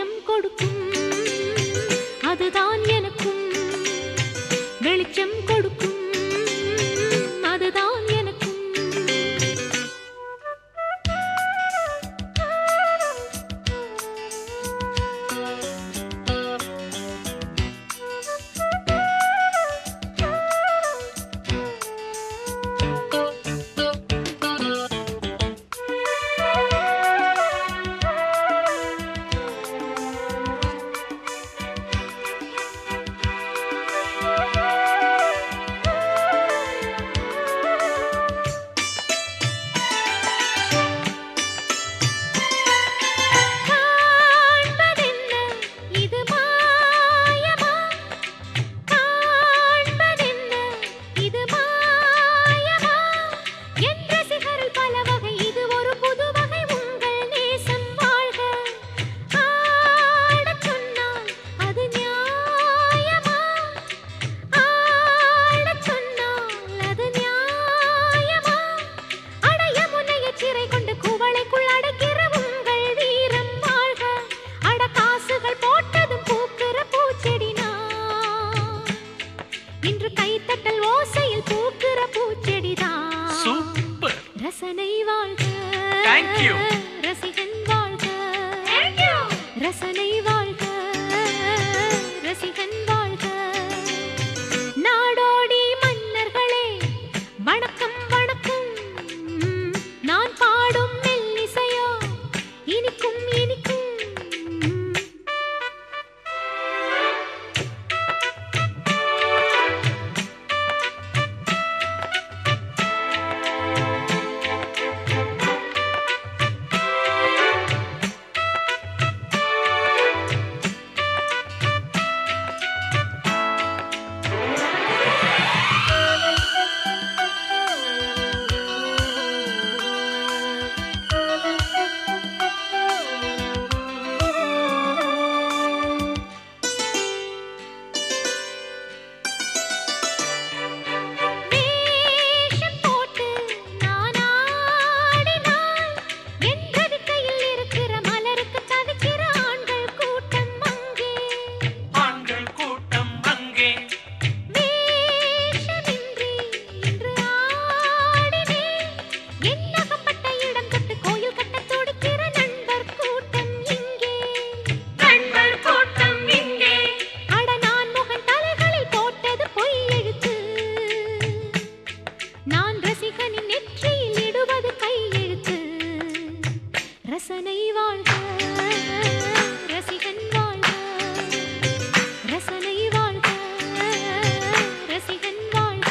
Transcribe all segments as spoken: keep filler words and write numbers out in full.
வெளிச்சம் கொடுக்கும் அதுதான் எனக்கும் வெளிச்சம் கொடுக்கும் அதுதான் எனக்கும் ரசனை வாழ்க Thank you ரசிகன் வாழ்க Thank you ரசனை வாழ்க ரசிகன் வாழ்க நாடோடி மன்னர்களே வணக்கம் வணக்கம் நான் பாடும் மெல்லிசையோ இனிக்கும் இனிக்கும் ரசனை வாழ்க ரசிகன் வாழ்க ரசனை வாழ்க ரசிகன் வாழ்க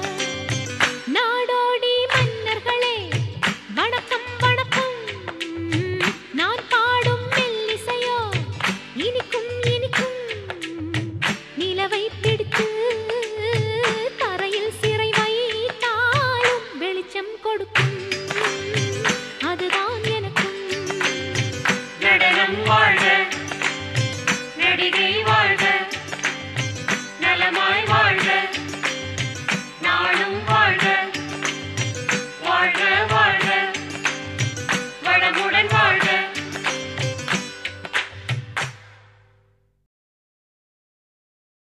நாடோடி மன்னர்களே வணக்கம் வணக்கம் நான் பாடும் மெல்லிசையோ இனிக்கும் இனிக்கும் நிலவை பிடித்து தரையில் சிறை வைத்தாலும் வெளிச்சம் கொடுக்கும் அதுதான் எனக்கும் நடனம் வாழ்க நடிகை